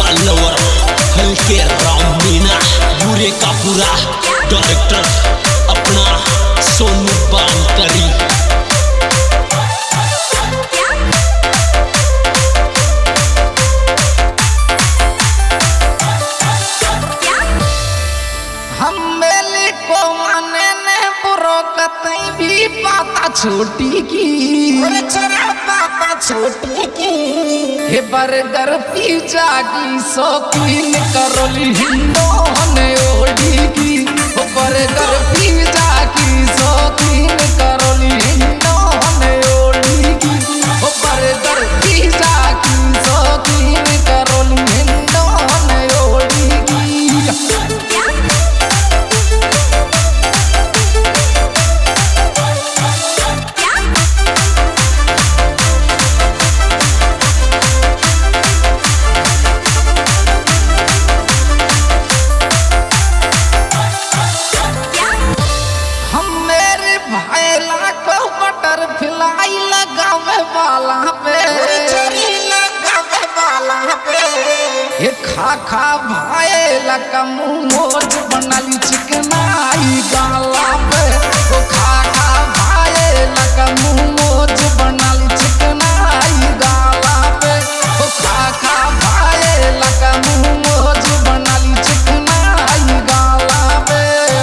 पूरा लवर हल्के राम मीना पूरे का पूरा डायरेक्टर अपना सोनू बानकरी। भी पाता छोटी की पाता छोटी की हे बर्गर पिज्जा की शौकीन करोली हिंदोन ओढ़ी की बर्गर पिज्जा की शौकीन करोली हिंदोन ओढ़ी की बर्गर पिज्जा की शौकीन करोली हिंदोन ओढ़ी की। फ्लाई लगावे वाला पे ये खा खा भाई लगा मोज बनाली चिकनाई गाला पे वो खा खा भाई लगा मोज बनाली चिकनाई गाला पे वो खा खा भाई लगा मोज बनाली चिकनाई गाला पे।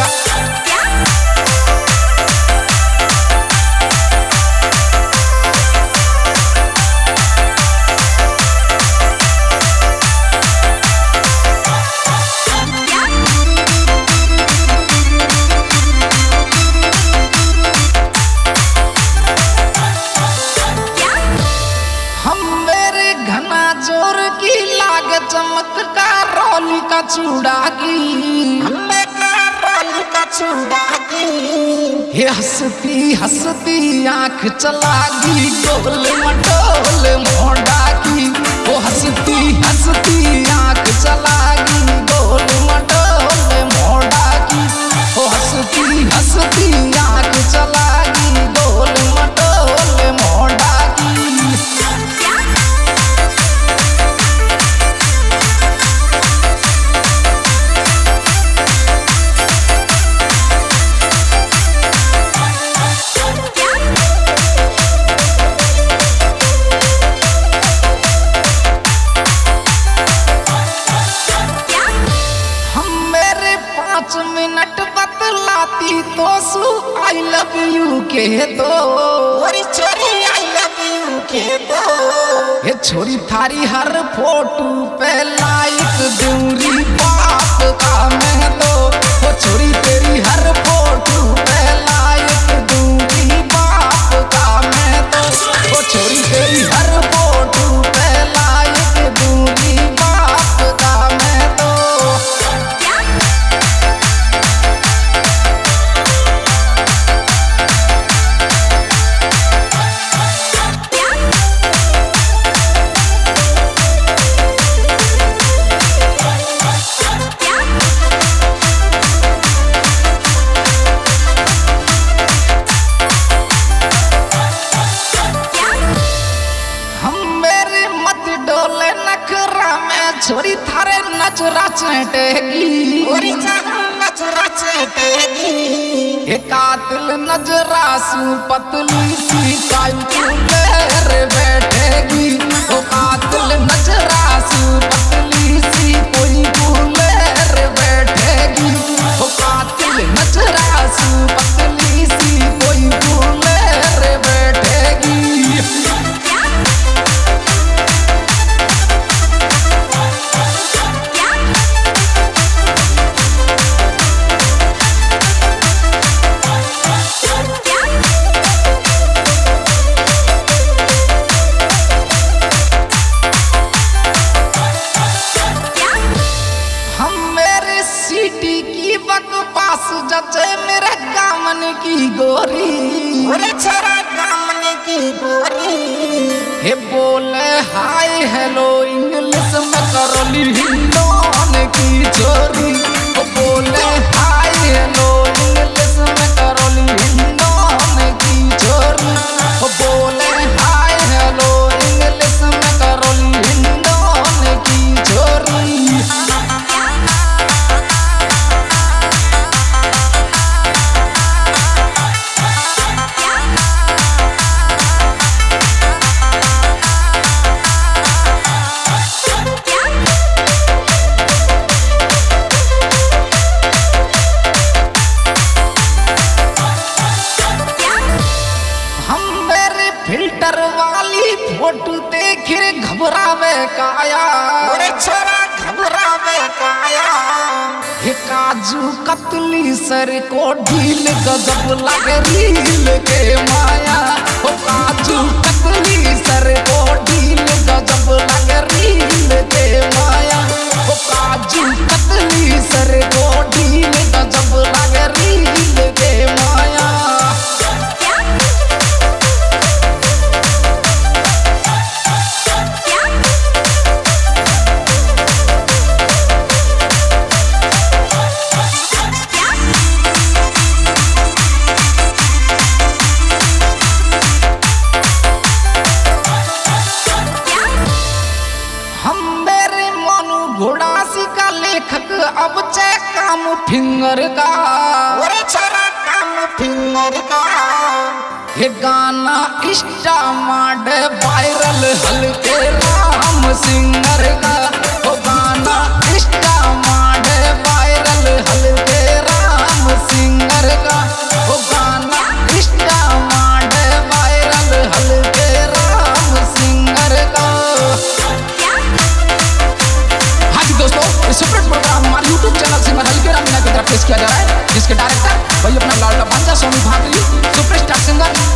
चमत्कार रोली का चूड़ा की ये हंसती हंसती आँख चलागी गोल मटोल मोड़ा की वो हंसती हंसती आँख चलागी गोल मटोल मोड़ा की वो हंसती हंसती आँख चलागी गोल मटोल मोड़ा की। मिनट बतलाती तो सु आई लव यू के दो छोरी आई लव यू के दो ये छोरी थारी हर फोटो पे लाइक दूरी बाप का मैं दो वो छोरी तेरी हर फोटो पे लाइक दूरी बाप का मैं दो वो छोरी तेरी हर फोटो पे लाइक दूरी बाप का मैं दो। छोरी थारे नजरा चटेगी ये कातिल नजरा सु पतली सी कायुलेर बैठेगी वो कातिल नजरा सु पतली सी कोई गुलेर बैठेगी वो कातिल नजरा सु पतली सी कोई गुलेर बैठेगी। जचे मेरे कामन की गोरी की गोरी हे बोले हाय हेलो इंग्लिश में करोली हिंदोन की चोरी बोले हाय हेलो इंग्लिश में करोली हिंदोन की चोरी बोले हाय हेलो इंग्लिश में करोली हिंदोन की चोरी। फोटो देखे घबरावे काया, अरे छोरा घबरावे काया। हे काजू कतली सर को ढील गजब लगे रील के माया। ओ काजू कतली सर को ढील गजब लगे रील के माया। ओ काजू कतली सर को ढील गजब लगे रील के माया। घोड़ासी का लेखक अब चे काम फिंगर का, अरे छोरा काम फिंगर का। ये गाना इंस्टा माडे वायरल हल्के राम सिंगर का। वो गाना इंस्टा माडे वायरल हल्के राम सिंगर का। वो गाना इंस्टा माडे वायरल हल्के राम सिंगर का। दोस्तों इस सुपरहिट प्रोग्राम हमारे YouTube channel singer Halke Ram Meena की तरफ पेश किया जा रहा है, जिसके डायरेक्टर भाई अपना लाडला भांजा स्वामी भागली सुपरस्टार सिंगर